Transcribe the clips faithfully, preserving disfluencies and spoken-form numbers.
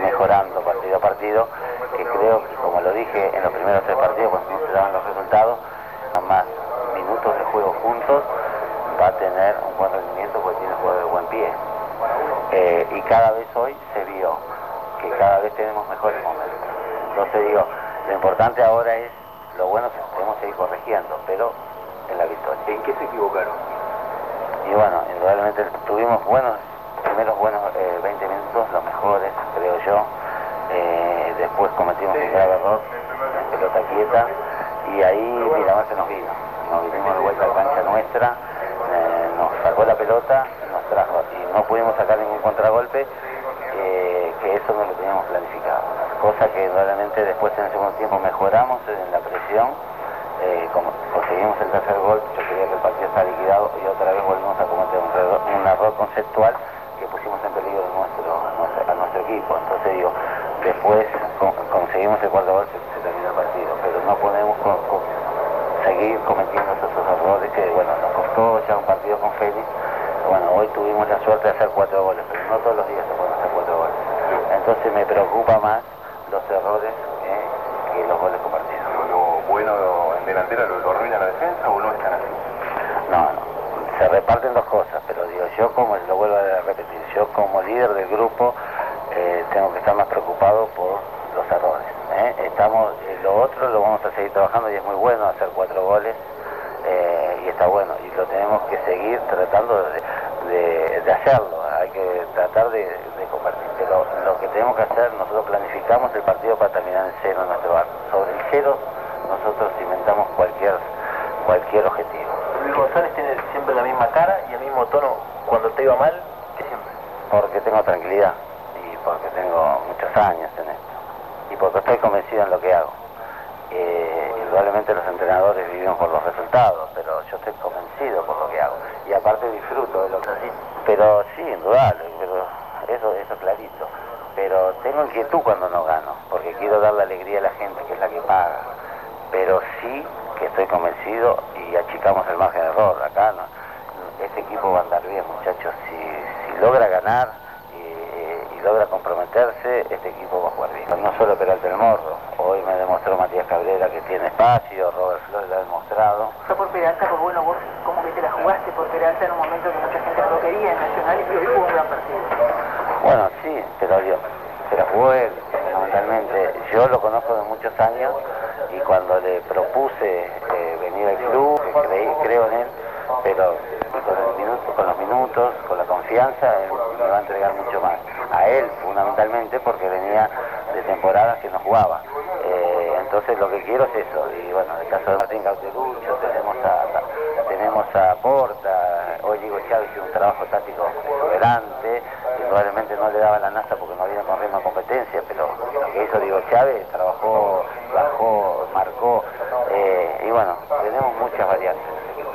mejorando partido a partido, que creo que, como lo dije en los primeros tres partidos, cuando no se daban los resultados, más minutos de juego juntos, va a tener un buen rendimiento porque tiene juego de buen pie. Eh, y cada vez hoy se vio que cada vez tenemos mejores momentos. Entonces digo, lo importante ahora es, lo bueno que tenemos que ir corrigiendo, pero en la victoria. ¿En qué se equivocaron? Y bueno, indudablemente tuvimos buenos, primeros buenos eh, veinte minutos, los mejores, creo yo. Eh, después cometimos un grave error, en pelota quieta, y ahí Miramar se nos vino. Nos vinimos de vuelta a la cancha nuestra, eh, nos sacó la pelota, nos trajo, y no pudimos sacar ningún contragolpe, eh, que eso no lo teníamos planificado. Cosa que indudablemente después en el segundo tiempo mejoramos en la presión, eh, como conseguimos el tercer gol, yo creía que el partido estaba liquidado y otra vez volvimos a cometer un error, un error conceptual que pusimos en peligro nuestro, nuestro, a nuestro equipo. Entonces digo, después con, conseguimos el cuarto gol, se, se terminó el partido, pero no podemos con, con, seguir cometiendo esos errores que, bueno, nos costó ya un partido con Félix. Bueno, hoy tuvimos la suerte de hacer cuatro goles, pero no todos los días se pueden hacer cuatro goles. Entonces me preocupa más los errores eh, que los goles compartidos. ¿Lo bueno en delantera lo, lo arruina la defensa o no están así? No, no, se reparten dos cosas, pero digo, yo como, lo vuelvo a repetir, yo como líder del grupo eh, tengo que estar más preocupado por los errores. ¿eh? Estamos, eh, lo otro lo vamos a seguir trabajando y es muy bueno hacer cuatro goles eh, y está bueno, y lo tenemos que seguir tratando de, de, de hacerlo, hay que tratar de, de convertir, pero lo que tenemos que hacer, nosotros planificamos el partido para terminar en cero en nuestro arco. Sobre el cero nosotros inventamos cualquier, cualquier objetivo. Luis González tiene siempre la misma cara y el mismo tono cuando te iba mal que siempre. Porque tengo tranquilidad y porque tengo muchos años en esto y porque estoy convencido en lo que hago. Eh, indudablemente los entrenadores vivimos por los resultados, pero yo estoy convencido por lo que hago y aparte disfruto de lo que hago. Pero sí, indudable, pero eso, eso clarito. Pero tengo inquietud cuando no gano, porque quiero dar la alegría a la gente que es la que paga. Pero sí que estoy convencido y achicamos el margen de error. Acá no, este equipo va a andar bien, muchachos. Si, si logra ganar y, y logra comprometerse, este equipo va a jugar bien. No solo Peralta del Morro, hoy me demostró Matías Cabrera que tiene espacio, Robert Flores lo ha demostrado. Por Peralta, pues bueno, vos como que te la jugaste por Peralta en un momento que mucha gente no quería en Nacional y hoy jugó un gran partido. Bueno, sí, pero yo, se la jugó él, fundamentalmente. Yo lo conozco de muchos años y cuando le propuse eh, venir al club, que creí, creo en él, pero con, el minuto, con los minutos, con la confianza, él me va a entregar mucho más. A él, fundamentalmente, porque venía de temporadas que no jugaba. Eh, entonces lo que quiero es eso. Y bueno, en el caso de Martín Cauterucho, tenemos a, tenemos a Porta, hoy Diego Chávez hizo un trabajo táctico exuberante, indudablemente no le daba la NASA porque no viene con ritmo de competencia, pero lo que hizo Diego Chávez, trabajó, bajó, marcó, eh, y bueno, tenemos muchas variantes.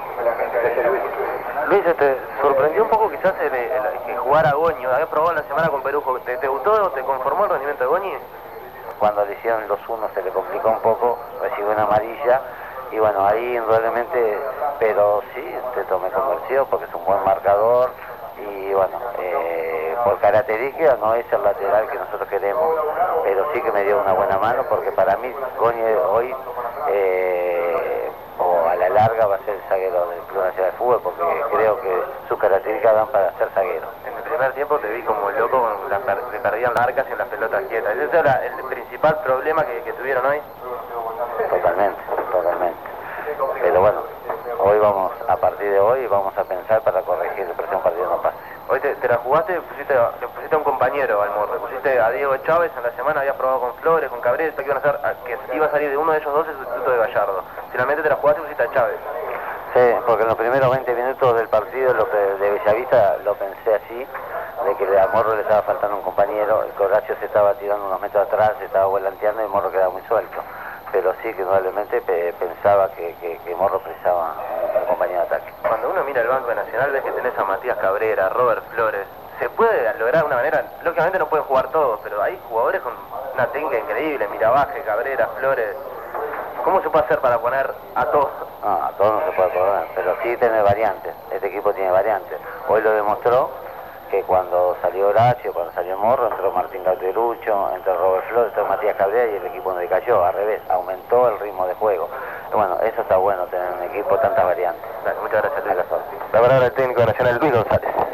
Luis, ¿te sorprendió un poco quizás el, el, el que jugara Goñi? Había probado en la semana con Perujo. ¿Te, ¿Te gustó o te conformó el rendimiento de Goñi? Cuando le hicieron los unos se le complicó un poco, recibió una amarilla y bueno, ahí indudablemente, pero sí, Teto me convenció porque es un buen marcador y bueno, eh, por características no es el lateral que nosotros queremos, pero sí que me dio una buena mano porque para mí Goñi hoy eh, o a la larga va a ser el zaguero del Club Nacional de Fútbol porque creo que sus características dan para ser zaguero. En el primer tiempo te vi como loco, con las, te perdían marcas y en las pelotas quietas. ¿Ese era el principal problema que, que tuvieron hoy? Totalmente, totalmente. Pero bueno, hoy vamos, a partir de hoy vamos a pensar para corregir el próximo partido no pase. Hoy te, te la jugaste, pusiste, le pusiste a un compañero al Morro, pusiste a Diego Chávez, en la semana había probado con Flores, con Cabrera, que, iban a hacer, que iba a salir de uno de ellos dos el sustituto de Gallardo. Finalmente te la jugaste y pusiste a Chávez. Sí, porque en los primeros veinte minutos del partido lo que, de Bellavista lo pensé así, de que a Morro le estaba faltando un compañero, el Corracio se estaba tirando unos metros atrás, se estaba volanteando y Morro quedaba muy suelto. Pero sí que indudablemente pe pensaba que, que, que Morro precisaba un, un compañero de ataque. Cuando uno mira el Banco Nacional ves que tenés a Matías Cabrera, a Robert Flores. ¿Se puede lograr de una manera? Lógicamente no pueden jugar todos, pero hay jugadores con una técnica increíble, Miravaje, Cabrera, Flores. ¿Cómo se puede hacer para poner a todos? No, a todos no se puede poner, pero sí tiene variantes. Este equipo tiene variantes. Hoy lo demostró que cuando salió Horacio, cuando salió Morro, entró Martín Cauterucho, entró Robert Flores, entró Matías Cabrera y el equipo no decayó, al revés, aumentó el ritmo de juego. Y bueno, eso está bueno, tener un equipo tantas variantes. Muchas gracias, Luis. La palabra del técnico nacional, Luis González.